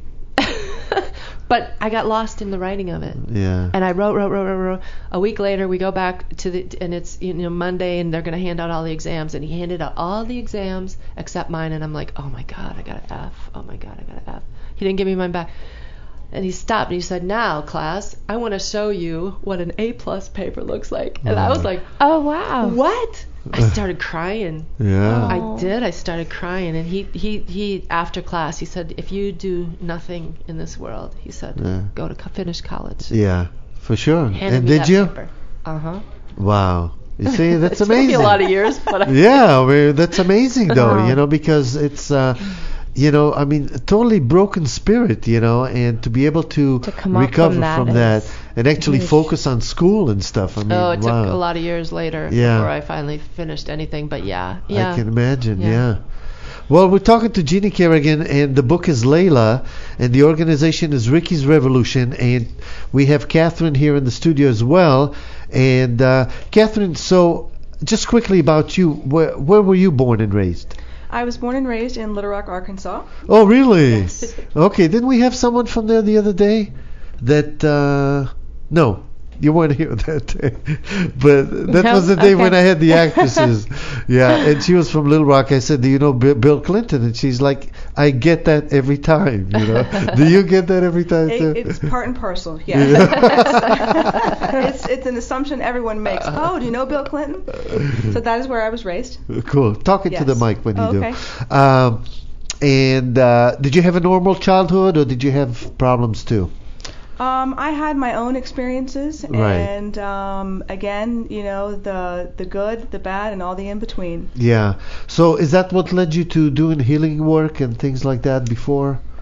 but I got lost in the writing of it. Yeah. And I wrote, wrote, wrote, wrote, wrote. A week later, we go back to the, and it's you know Monday, and they're gonna hand out all the exams. And he handed out all the exams except mine, and I'm like, oh my God, I got an F. Oh my God, I got an F. He didn't give me mine back. And he stopped and he said, now, class, I want to show you what an A plus paper looks like. And I was like, Oh wow. what? I started crying. Yeah. I did. I started crying. And he, he, he, after class, he said, if you do nothing in this world, he said, Yeah. go to co- finish college. Yeah. For sure. Handed And me did that you? paper. Uh-huh. Wow. You see, that's It took me amazing. a lot of years, but I, Yeah, I mean, that's amazing though, Wow. you know, because it's, uh, you know, I mean, a totally broken spirit, you know, and to be able to, To come up recover from that from is that and actually huge. focus on school and stuff. I mean, oh, it wow. took a lot of years later Yeah. before I finally finished anything. But yeah, yeah. I can imagine, yeah. Yeah. Well, we're talking to Jeannie Kerrigan, and the book is Layla, and the organization is Ricky's Revolution, and we have Catherine here in the studio as well. And uh, Catherine, so just quickly about you, where, where were you born and raised? I was born and raised in Little Rock, Arkansas. Oh, really? Okay, didn't we have someone from there the other day? That, uh, no, you weren't here that day. But that No? was the day Okay. when I had the actresses. Yeah, and she was from Little Rock. I said, do you know B- Bill Clinton? And she's like, I get that every time, you know. Do you get that every time too? It, it's part and parcel, yeah. it's it's an assumption everyone makes. Oh, do you know Bill Clinton? So that is where I was raised. Cool. Talk into the Yes. mic when you Oh, do. okay. Um, and uh, did you have a normal childhood, or did you have problems too? Um, I had my own experiences, Right. and um, again, you know, the the good, the bad, and all the in between. Yeah. So is that what led you to doing healing work and things like that before?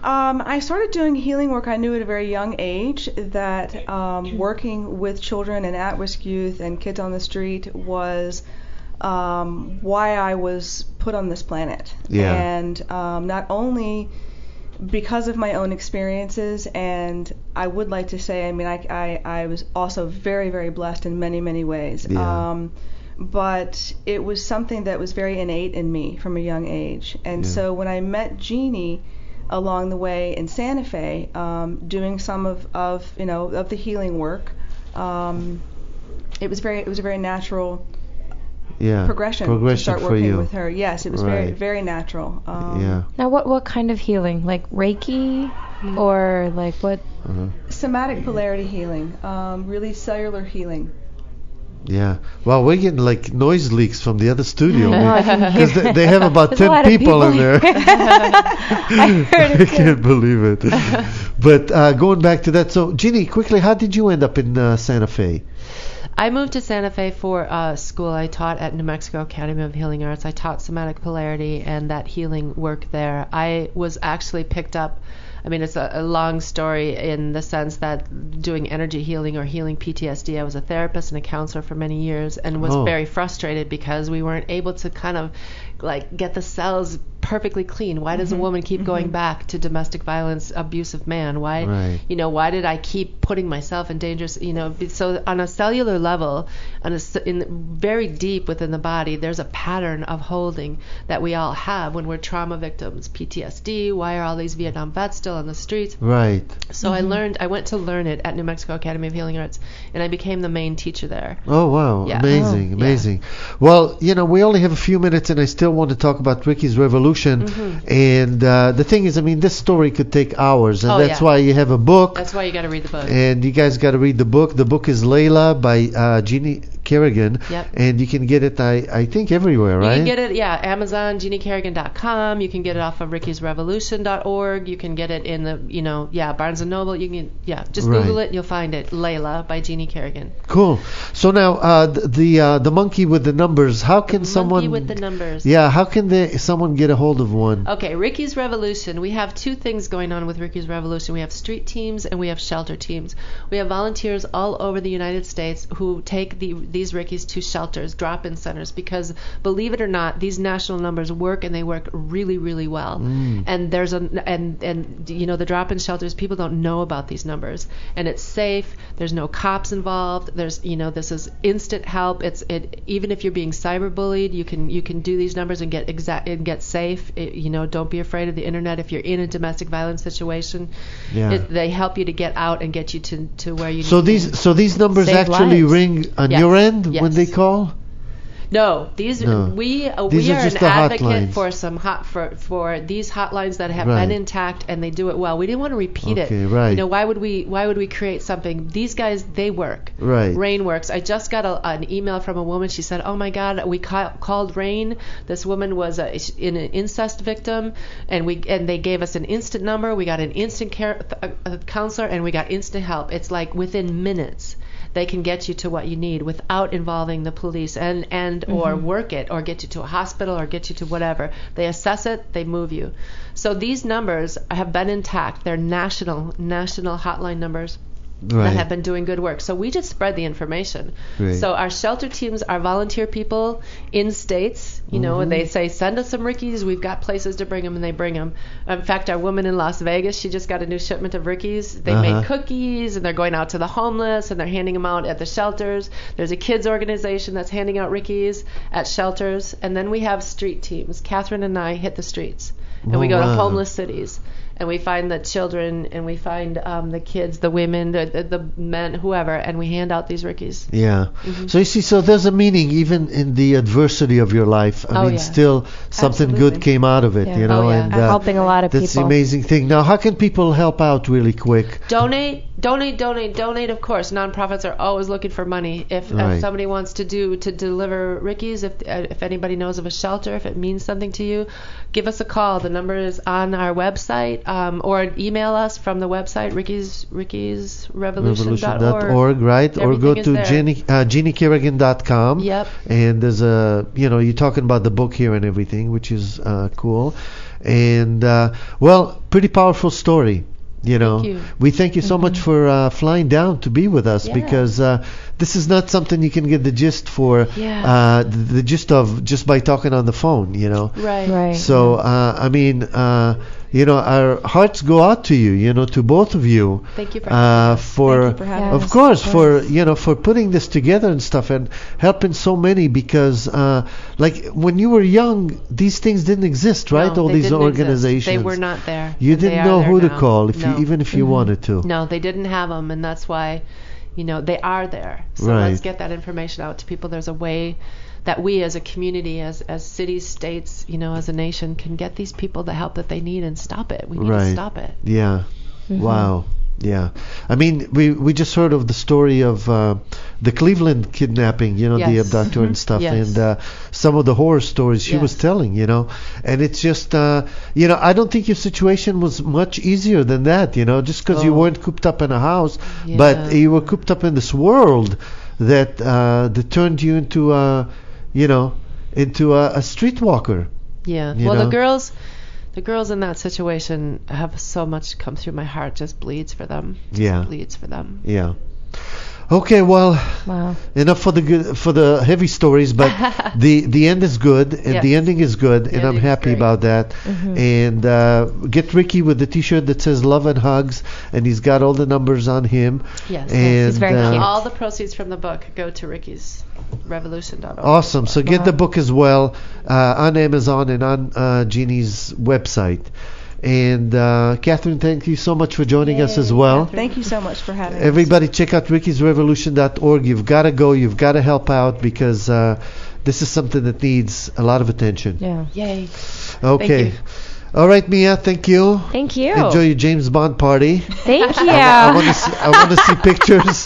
Um, I started doing healing work, I knew at a very young age that um, working with children and at-risk youth and kids on the street was um, why I was put on this planet. Yeah. And um, not only because of my own experiences, and I would like to say, I mean, I, I, I was also very, very blessed in many, many ways. Yeah. Um, but it was something that was very innate in me from a young age. And Yeah. so when I met Jeannie along the way in Santa Fe, um, doing some of, of, you know, of the healing work, um, it was very, it was a very natural Yeah. progression, Progression to start for working you. with her. Yes, it was very, Right. very natural. Um, Yeah. Now, what what kind of healing? Like Reiki, or like what? Uh-huh. Somatic polarity healing, um, really cellular healing. Yeah. Well, we're getting like noise leaks from the other studio. No, I can hear- Because they, they have about There's a ten lot of people, in there. here. I heard I it too. can't believe it. But uh, going back to that, so Ginny, quickly, how did you end up in uh, Santa Fe? I moved to Santa Fe for uh, school. I taught at New Mexico Academy of Healing Arts. I taught somatic polarity and that healing work there. I was actually picked up, I mean, it's a, a long story in the sense that doing energy healing or healing P T S D, I was a therapist and a counselor for many years and was Oh. very frustrated because we weren't able to kind of like get the cells perfectly clean. Why does a woman keep going back to domestic violence, abusive man? Why, Right. you know, why did I keep putting myself in dangerous, you know, be- so on a cellular level, on a, s- in very deep within the body, there's a pattern of holding that we all have when we're trauma victims, P T S D. Why are all these Vietnam vets still on the streets? Right. So I learned, I went to learn it at New Mexico Academy of Healing Arts, and I became the main teacher there. Oh, wow. Yeah. Amazing, Oh, amazing. Well, you know, we only have a few minutes, and I still want to talk about Ricky's Revolution. Mm-hmm. And uh, the thing is, I mean, this story could take hours, and Oh, that's yeah. why you have a book. That's why you got to read the book. And you guys got to read the book. The book is Layla by uh, Jeannie Kerrigan. Yep. And you can get it, I, I think, everywhere, right? You can get it, yeah, Amazon, Jeannie Kerrigan dot com. You can get it off of Ricky's Revolution dot org. You can get it in the, you know, yeah, Barnes and Noble. You can, yeah, just Right. Google it and you'll find it. Layla by Jeannie Kerrigan. Cool. So now, uh, the the, uh, the monkey with the numbers. How can The someone? monkey with the numbers. Yeah. How can they someone get a hold of one? Okay, Ricky's Revolution. We have two things going on with Ricky's Revolution. We have street teams and we have shelter teams. We have volunteers all over the United States who take the, these Ricky's to shelters, drop-in centers, because believe it or not, these national numbers work and they work really, really well. Mm. And there's a and and you know the drop-in shelters, people don't know about these numbers, and it's safe. There's no cops involved. There's you know this is instant help. It's it even if you're being cyberbullied, you can you can do these numbers and get exact and get safe. It, you know, don't be afraid of the internet if you're in a domestic violence situation. Yeah. It, they help you to get out and get you to to where you So need these to. so these numbers Save actually lives. ring on Yes. your end when Yes. they call? No, these No. we uh, These we are are, just an the advocate hotlines. for some hot for for these hotlines that have Right. been intact and they do it well. We didn't want to repeat Okay, it. right. You know, why would we why would we create something? These guys, they work. Right. Rain works. I just got a, an email from a woman. She said, "Oh my God, we ca- called Rain. This woman was a, in an incest victim, and we and they gave us an instant number. We got an instant care uh, uh, counselor, and we got instant help. It's like within minutes." They can get you to what you need without involving the police and, and or work it or get you to a hospital or get you to whatever. They assess it, they move you. So these numbers have been intact. They're national national hotline numbers Right. that have been doing good work. So we just spread the information. Great. So our shelter teams are volunteer people in states, you know, and they say, send us some Ricky's. We've got places to bring them, and they bring them. In fact, our woman in Las Vegas, she just got a new shipment of Ricky's. They Uh-huh. make cookies, and they're going out to the homeless, and they're handing them out at the shelters. There's a kids organization that's handing out Ricky's at shelters. And then we have street teams. Catherine and I hit the streets, and we Oh, go wow. to homeless cities. And we find the children, and we find um, the kids, the women, the, the, the men, whoever, and we hand out these Ricky's. Yeah. Mm-hmm. So you see, so there's a meaning even in the adversity of your life. I Oh, mean, yeah. still something Absolutely. good came out of it, Yeah. you know. Oh, yeah. And I'm uh, helping a lot of that's the people. amazing thing. Now, how can people help out really quick? Donate, donate, donate, donate. Of course, nonprofits are always looking for money. If, Right. if somebody wants to do to deliver Ricky's, if uh, if anybody knows of a shelter, if it means something to you, give us a call. The number is on our website, um, or email us from the website, Ricky's Ricky's Revolution dot org. Revolution dot org, right? Or go Everything is to there. Jeannie, uh, Jeannie Kerrigan dot com. Yep. And there's a, you know, you're talking about the book here and everything, which is uh, cool. And, uh, well, pretty powerful story. You know, Thank you. we thank you so much for uh, flying down to be with us Yeah. because uh, this is not something you can get the gist for, Yeah. uh, the, the gist of just by talking on the phone, you know. Right. Right. So, uh, I mean, uh, you know, our hearts go out to you, you know, to both of you. Thank you for uh, having us. for, Thank you for having of us. course, Yes, for of you know, for putting this together and stuff and helping so many because, uh, like, when you were young, these things didn't exist, right? No, All they these didn't exist. organizations. They were not there. You and they didn't are know there who to now. call if No. you, even if you wanted to. No, they didn't have them, and that's why, you know, they are there. So Right. let's get that information out to people. There's a way that we as a community, as as cities, states, you know, as a nation, can get these people the help that they need and stop it. We need Right. to stop it. Yeah. Wow. Yeah. I mean, we we just heard of the story of uh, the Cleveland kidnapping, you know, the Yes. abductor and stuff, Yes. and uh, some of the horror stories she was Yes. telling, you know. And it's just, uh, you know, I don't think your situation was much easier than that, you know, just because you Oh. weren't cooped up in a house, Yeah. but you were cooped up in this world that uh, that turned you into a, you know, into a, a streetwalker. Yeah. You well, know? the girls, the girls in that situation have so much come through my heart. Just bleeds for them. Just Yeah. Bleeds for them. Yeah. Okay, well, Wow. enough for the good, for the heavy stories, but the the end is good and the Yes. ending is good, The and I'm ending is happy great. about that. And uh, get Ricky with the T-shirt that says "Love and Hugs," and he's got all the numbers on him. Yes. And he's very uh, cute. All the proceeds from the book go to Ricky's Revolution dot org. Awesome. So get Wow. the book as well uh, on Amazon and on uh, Jeannie's website. And uh, Catherine, thank you so much for joining us as well. Thank you so much for having us. Everybody check out Ricky's Revolution dot org. You've got to go. You've got to help out because uh, this is something that needs a lot of attention. Yeah. Yay. Okay. you. All right, Mia. Thank you. Thank you. Enjoy your James Bond party. Thank you. I want to see. I want to see pictures.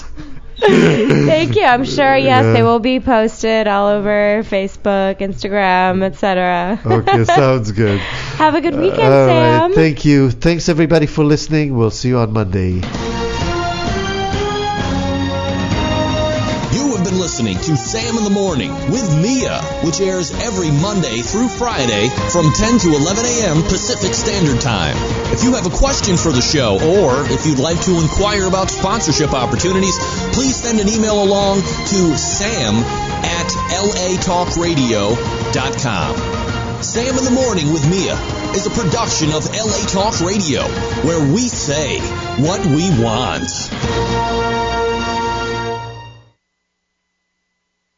Thank you. I'm sure, yes, Yeah. they will be posted all over Facebook, Instagram, et cetera. Okay, sounds good. Have a good weekend, All Sam. right. Thank you. Thanks everybody for listening. We'll see you on Monday. You have been listening to Sam in the Morning with Mia, which airs every Monday through Friday from ten to eleven a.m. Pacific Standard Time. If you have a question for the show, or if you'd like to inquire about sponsorship opportunities, please send an email along to sam at l a talk radio dot com. Sam in the Morning with Mia is a production of L A Talk Radio, where we say what we want.